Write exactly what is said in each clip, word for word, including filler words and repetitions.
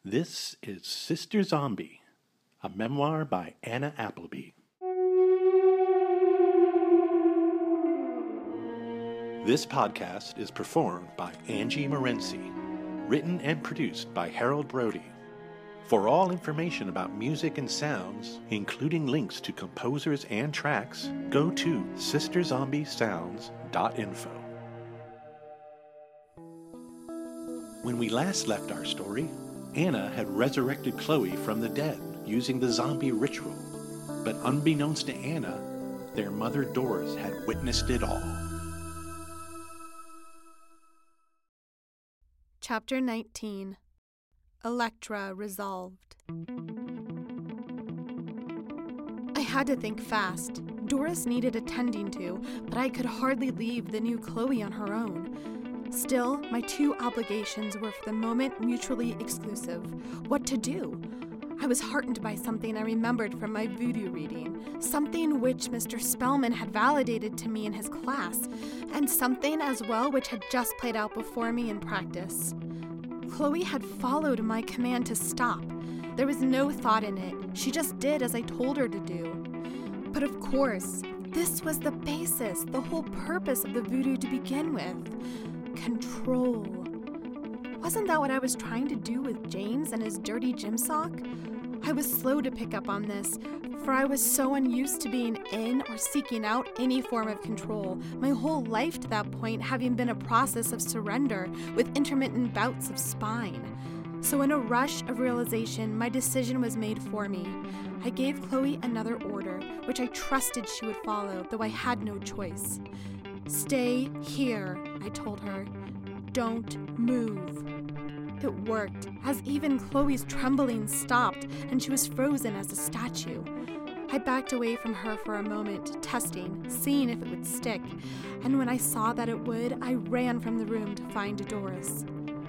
This is Sister Zombie, a memoir by Anna Appleby. This podcast is performed by Angie Morency, written and produced by Harold Brody. For all information about music and sounds, including links to composers and tracks, go to sister zombie sounds dot info. When we last left our story, Anna had resurrected Chloe from the dead using the zombie ritual, but unbeknownst to Anna, their mother Doris had witnessed it all. Chapter nineteen. Electra Resolved. I had to think fast. Doris needed attending to, but I could hardly leave the new Chloe on her own. Still, my two obligations were for the moment mutually exclusive. What to do? I was heartened by something I remembered from my voodoo reading, something which Mister Spellman had validated to me in his class, and something as well which had just played out before me in practice. Chloe had followed my command to stop. There was no thought in it. She just did as I told her to do. But of course, this was the basis, the whole purpose of the voodoo to begin with. Control. Wasn't that what I was trying to do with James and his dirty gym sock? I was slow to pick up on this, for I was so unused to being in or seeking out any form of control, my whole life to that point having been a process of surrender with intermittent bouts of spine. So in a rush of realization, my decision was made for me. I gave Chloe another order, which I trusted she would follow, though I had no choice. "Stay here," I told her. "Don't move." It worked, as even Chloe's trembling stopped and she was frozen as a statue. I backed away from her for a moment, testing, seeing if it would stick, and when I saw that it would, I ran from the room to find Doris.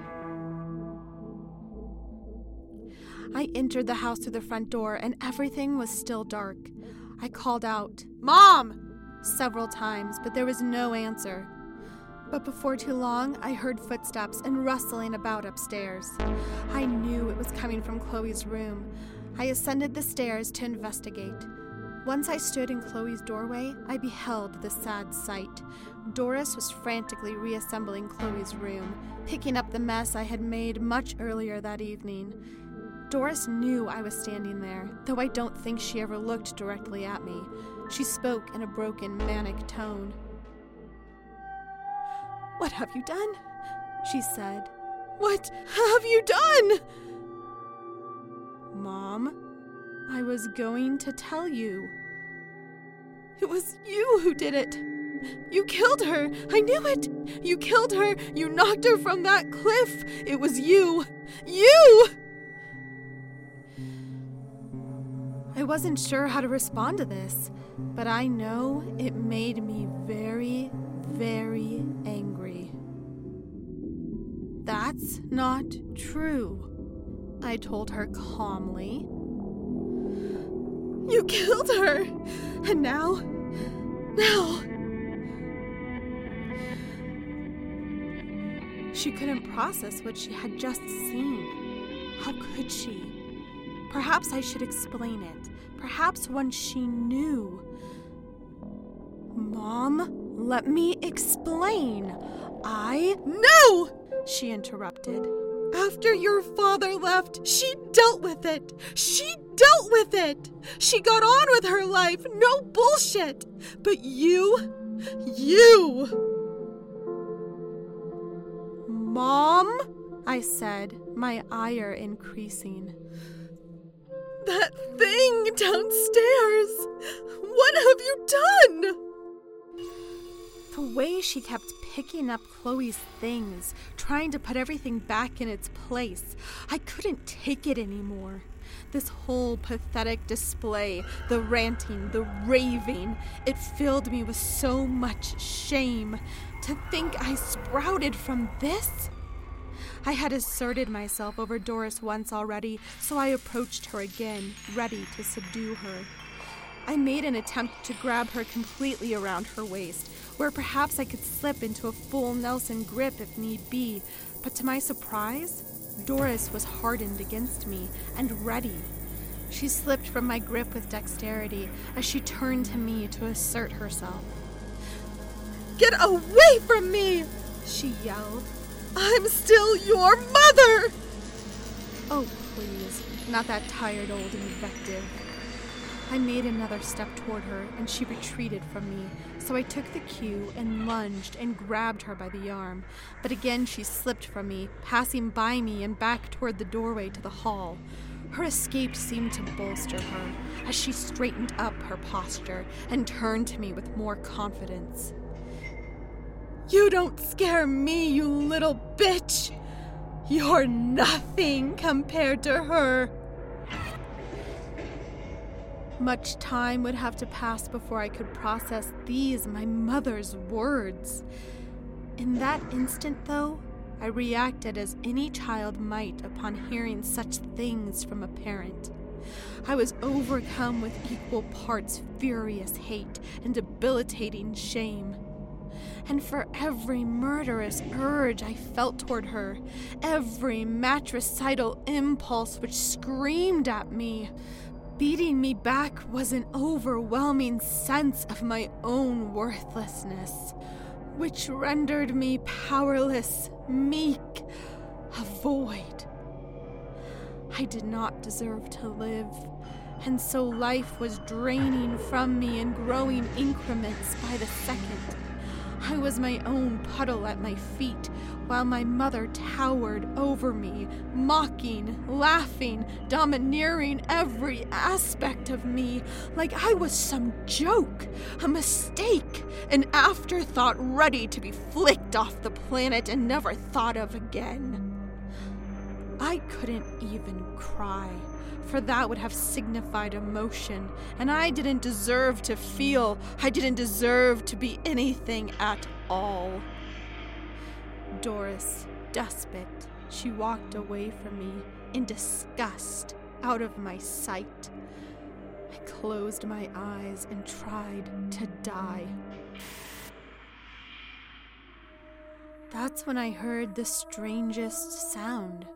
I entered the house through the front door and everything was still dark. I called out, "Mom!" several times, but there was no answer. But before too long, I heard footsteps and rustling about upstairs. I knew it was coming from Chloe's room. I ascended the stairs to investigate. Once I stood in Chloe's doorway, I beheld the sad sight. Doris was frantically reassembling Chloe's room, picking up the mess I had made much earlier that evening. Doris knew I was standing there, though I don't think she ever looked directly at me. She spoke in a broken, manic tone. "What have you done?" she said. "What have you done?" "Mom, I was going to tell you." "It was you who did it. You killed her. I knew it. You killed her. You knocked her from that cliff. It was you. You!" I wasn't sure how to respond to this, but I know it made me very, very angry. "That's not true," I told her calmly. "You killed her, and now, now..." She couldn't process what she had just seen. How could she? Perhaps I should explain it. Perhaps once she knew. "Mom, let me explain. I..." "No!" she interrupted. "After your father left, she dealt with it. She dealt with it. She got on with her life. No bullshit. But you, you..." "Mom," I said, my ire increasing. "That thing downstairs! What have you done?" The way she kept picking up Chloe's things, trying to put everything back in its place, I couldn't take it anymore. This whole pathetic display, the ranting, the raving, it filled me with so much shame. To think I sprouted from this? I had asserted myself over Doris once already, so I approached her again, ready to subdue her. I made an attempt to grab her completely around her waist, where perhaps I could slip into a full Nelson grip if need be, but to my surprise, Doris was hardened against me and ready. She slipped from my grip with dexterity as she turned to me to assert herself. "Get away from me!" she yelled. "I'm still your mother!" Oh, please, not that tired old invective. I made another step toward her, and she retreated from me, so I took the cue and lunged and grabbed her by the arm. But again she slipped from me, passing by me and back toward the doorway to the hall. Her escape seemed to bolster her, as she straightened up her posture and turned to me with more confidence. "You don't scare me, you little bitch! You're nothing compared to her!" Much time would have to pass before I could process these, my mother's words. In that instant, though, I reacted as any child might upon hearing such things from a parent. I was overcome with equal parts furious hate and debilitating shame. And for every murderous urge I felt toward her, every matricidal impulse which screamed at me, beating me back was an overwhelming sense of my own worthlessness, which rendered me powerless, meek, a void. I did not deserve to live, and so life was draining from me in growing increments by the second. I was my own puddle at my feet, while my mother towered over me, mocking, laughing, domineering every aspect of me, like I was some joke, a mistake, an afterthought ready to be flicked off the planet and never thought of again. I couldn't even cry, for that would have signified emotion, and I didn't deserve to feel. I didn't deserve to be anything at all. Doris, despot, she walked away from me in disgust, out of my sight. I closed my eyes and tried to die. That's when I heard the strangest sound.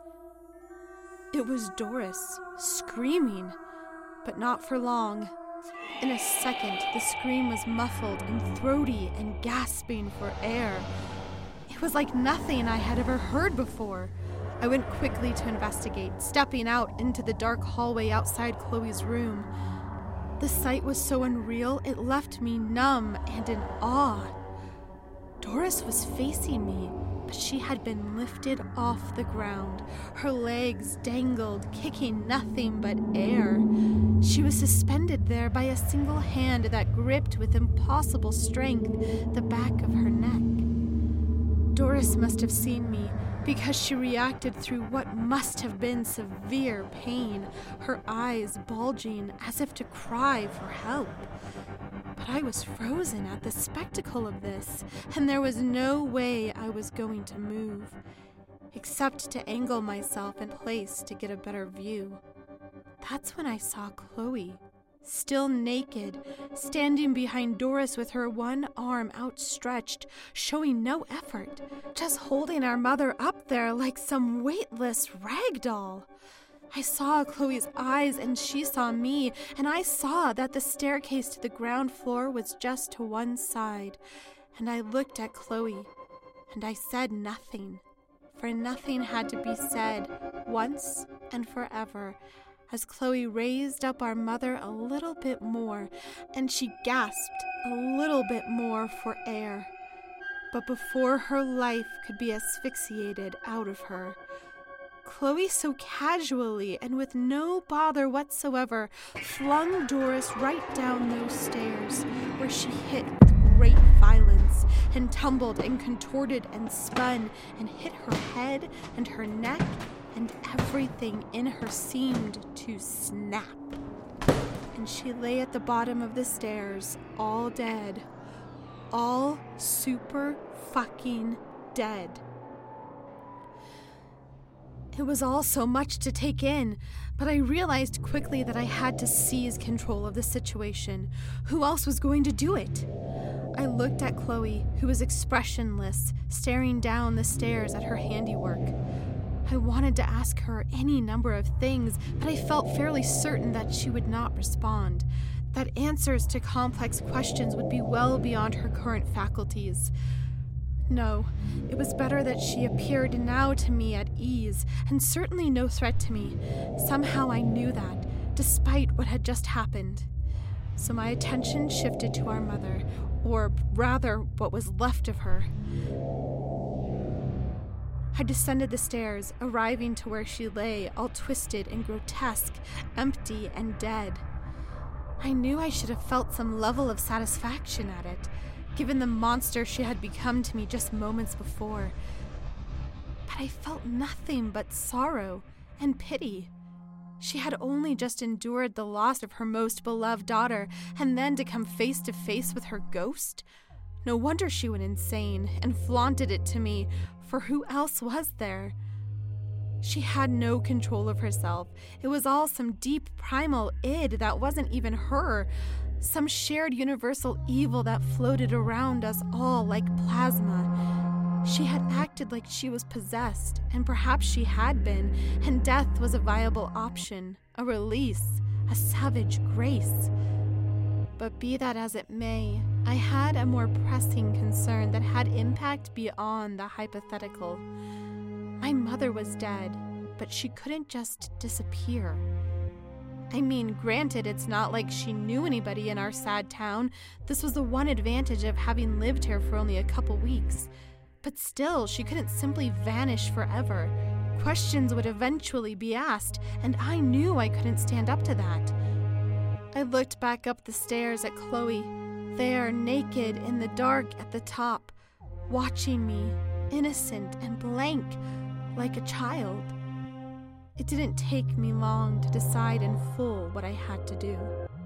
It was Doris, screaming, but not for long. In a second, the scream was muffled and throaty and gasping for air. It was like nothing I had ever heard before. I went quickly to investigate, stepping out into the dark hallway outside Chloe's room. The sight was so unreal, it left me numb and in awe. Doris was facing me, but she had been lifted off the ground. Her legs dangled, kicking nothing but air. She was suspended there by a single hand that gripped with impossible strength the back of her neck. Doris must have seen me, because she reacted through what must have been severe pain, her eyes bulging as if to cry for help. But I was frozen at the spectacle of this, and there was no way I was going to move, except to angle myself in place to get a better view. That's when I saw Chloe, still naked, standing behind Doris with her one arm outstretched, showing no effort, just holding our mother up there like some weightless rag doll. I saw Chloe's eyes and she saw me, and I saw that the staircase to the ground floor was just to one side, and I looked at Chloe, and I said nothing, for nothing had to be said once and forever, as Chloe raised up our mother a little bit more, and she gasped a little bit more for air. But before her life could be asphyxiated out of her, Chloe so casually and with no bother whatsoever flung Doris right down those stairs, where she hit with great violence and tumbled and contorted and spun and hit her head and her neck, and everything in her seemed to snap. And she lay at the bottom of the stairs, all dead. All super fucking dead. It was all so much to take in, but I realized quickly that I had to seize control of the situation. Who else was going to do it? I looked at Chloe, who was expressionless, staring down the stairs at her handiwork. I wanted to ask her any number of things, but I felt fairly certain that she would not respond, that answers to complex questions would be well beyond her current faculties. No, it was better that she appeared now to me at ease, and certainly no threat to me. Somehow I knew that, despite what had just happened. So my attention shifted to our mother, or rather, what was left of her. I descended the stairs, arriving to where she lay, all twisted and grotesque, empty and dead. I knew I should have felt some level of satisfaction at it, given the monster she had become to me just moments before. But I felt nothing but sorrow and pity. She had only just endured the loss of her most beloved daughter, and then to come face to face with her ghost? No wonder she went insane and flaunted it to me, for who else was there? She had no control of herself. It was all some deep primal id that wasn't even her, some shared universal evil that floated around us all like plasma. She had acted like she was possessed, and perhaps she had been, and death was a viable option, a release, a savage grace. But be that as it may, I had a more pressing concern that had impact beyond the hypothetical. My mother was dead, but she couldn't just disappear. I mean, granted, it's not like she knew anybody in our sad town. This was the one advantage of having lived here for only a couple weeks. But still, she couldn't simply vanish forever. Questions would eventually be asked, and I knew I couldn't stand up to that. I looked back up the stairs at Chloe, there naked in the dark at the top, watching me, innocent and blank, like a child. It didn't take me long to decide in full what I had to do.